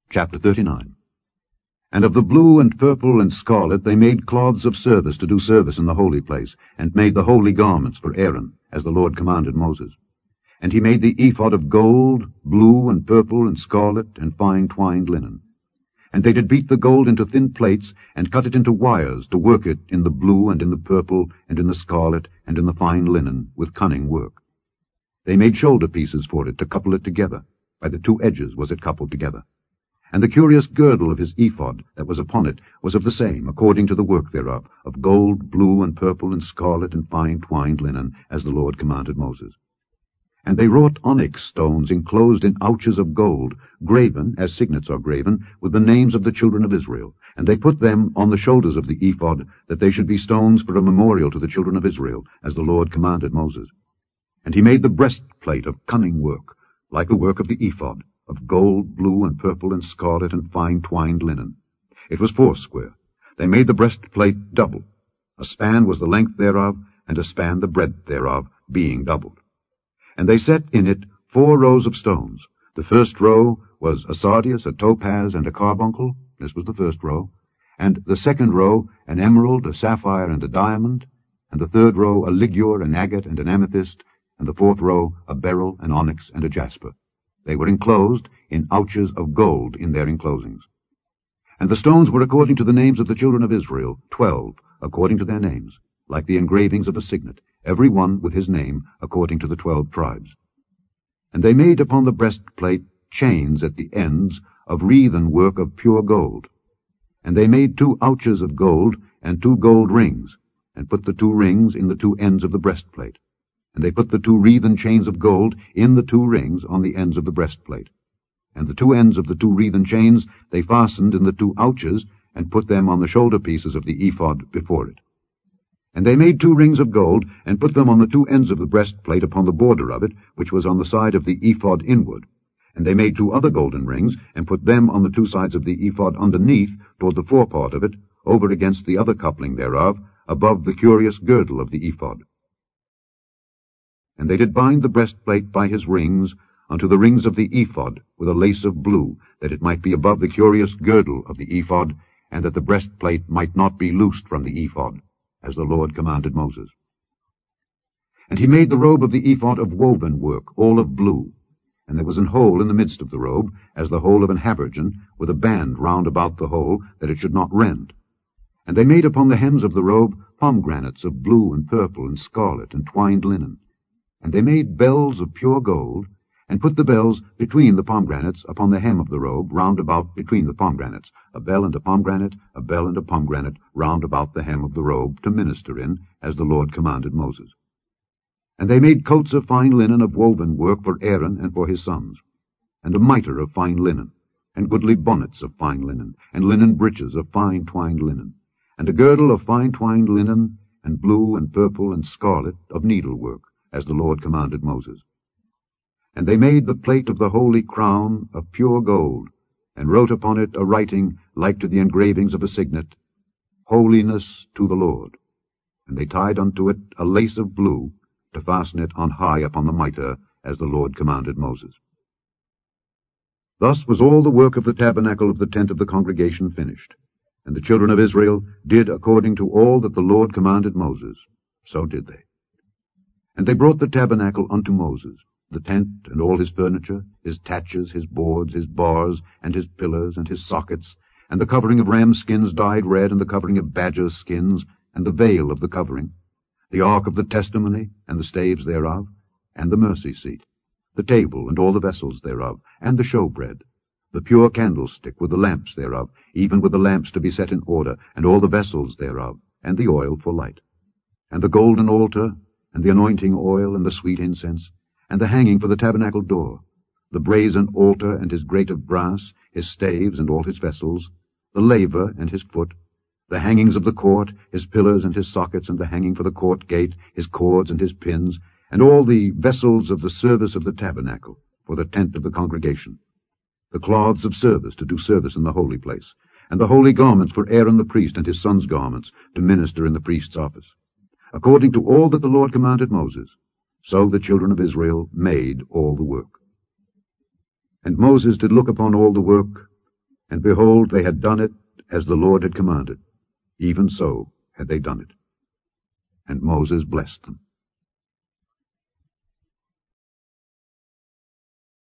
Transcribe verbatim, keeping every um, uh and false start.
Chapter thirty-nine. And of the blue and purple and scarlet they made cloths of service to do service in the holy place, and made the holy garments for Aaron, as the Lord commanded Moses. And he made the ephod of gold, blue and purple and scarlet, and fine twined linen. And they did beat the gold into thin plates, and cut it into wires, to work it in the blue and in the purple, and in the scarlet, and in the fine linen, with cunning work. They made shoulder pieces for it, to couple it together. By the two edges was it coupled together. And the curious girdle of his ephod that was upon it was of the same, according to the work thereof, of gold, blue, and purple, and scarlet, and fine twined linen, as the Lord commanded Moses. And they wrought onyx stones enclosed in ouches of gold, graven, as signets are graven, with the names of the children of Israel. And they put them on the shoulders of the ephod, that they should be stones for a memorial to the children of Israel, as the Lord commanded Moses. And he made the breastplate of cunning work, like the work of the ephod, of gold, blue, and purple, and scarlet, and fine twined linen. It was foursquare. They made the breastplate double. A span was the length thereof, and a span the breadth thereof, being doubled. And they set in it four rows of stones. The first row was a sardius, a topaz, and a carbuncle. This was the first row. And the second row, an emerald, a sapphire, and a diamond. And the third row, a ligure, an agate, and an amethyst. And the fourth row, a beryl, an onyx, and a jasper. They were enclosed in ouches of gold in their enclosings. And the stones were according to the names of the children of Israel, twelve, according to their names, like the engravings of a signet, every one with his name, according to the twelve tribes. And they made upon the breastplate chains at the ends of wreathen work of pure gold. And they made two ouches of gold, and two gold rings, and put the two rings in the two ends of the breastplate. And they put the two wreathen chains of gold in the two rings on the ends of the breastplate. And the two ends of the two wreathen chains they fastened in the two ouches, and put them on the shoulder pieces of the ephod before it. And they made two rings of gold, and put them on the two ends of the breastplate upon the border of it, which was on the side of the ephod inward. And they made two other golden rings, and put them on the two sides of the ephod underneath, toward the forepart of it, over against the other coupling thereof, above the curious girdle of the ephod. And they did bind the breastplate by his rings unto the rings of the ephod with a lace of blue, that it might be above the curious girdle of the ephod, and that the breastplate might not be loosed from the ephod, as the Lord commanded Moses. And he made the robe of the ephod of woven work, all of blue. And there was an hole in the midst of the robe, as the hole of an habergeon, with a band round about the hole, that it should not rend. And they made upon the hems of the robe pomegranates of blue and purple and scarlet and twined linen. And they made bells of pure gold, and put the bells between the pomegranates upon the hem of the robe, round about between the pomegranates, a bell and a pomegranate, a bell and a pomegranate, round about the hem of the robe, to minister in, as the Lord commanded Moses. And they made coats of fine linen of woven work for Aaron and for his sons, and a mitre of fine linen, and goodly bonnets of fine linen, and linen breeches of fine twined linen, and a girdle of fine twined linen, and blue and purple and scarlet of needlework, as the Lord commanded Moses. And they made the plate of the holy crown of pure gold, and wrote upon it a writing like to the engravings of a signet, Holiness to the Lord. And they tied unto it a lace of blue, to fasten it on high upon the mitre, as the Lord commanded Moses. Thus was all the work of the tabernacle of the tent of the congregation finished. And the children of Israel did according to all that the Lord commanded Moses. So did they. And they brought the tabernacle unto Moses, the tent and all his furniture, his taches, his boards, his bars, and his pillars, and his sockets, and the covering of ram skins dyed red, and the covering of badger skins, and the veil of the covering, the ark of the testimony, and the staves thereof, and the mercy seat, the table and all the vessels thereof, and the showbread, the pure candlestick with the lamps thereof, even with the lamps to be set in order, and all the vessels thereof, and the oil for light, and the golden altar, and the anointing oil, and the sweet incense, and the hanging for the tabernacle door, the brazen altar and his grate of brass, his staves and all his vessels, the laver and his foot, the hangings of the court, his pillars and his sockets, and the hanging for the court gate, his cords and his pins, and all the vessels of the service of the tabernacle, for the tent of the congregation, the cloths of service to do service in the holy place, and the holy garments for Aaron the priest and his sons' garments, to minister in the priest's office, according to all that the Lord commanded Moses. So the children of Israel made all the work. And Moses did look upon all the work, And behold, they had done it as the Lord had commanded. Even so had they done it. And Moses blessed them.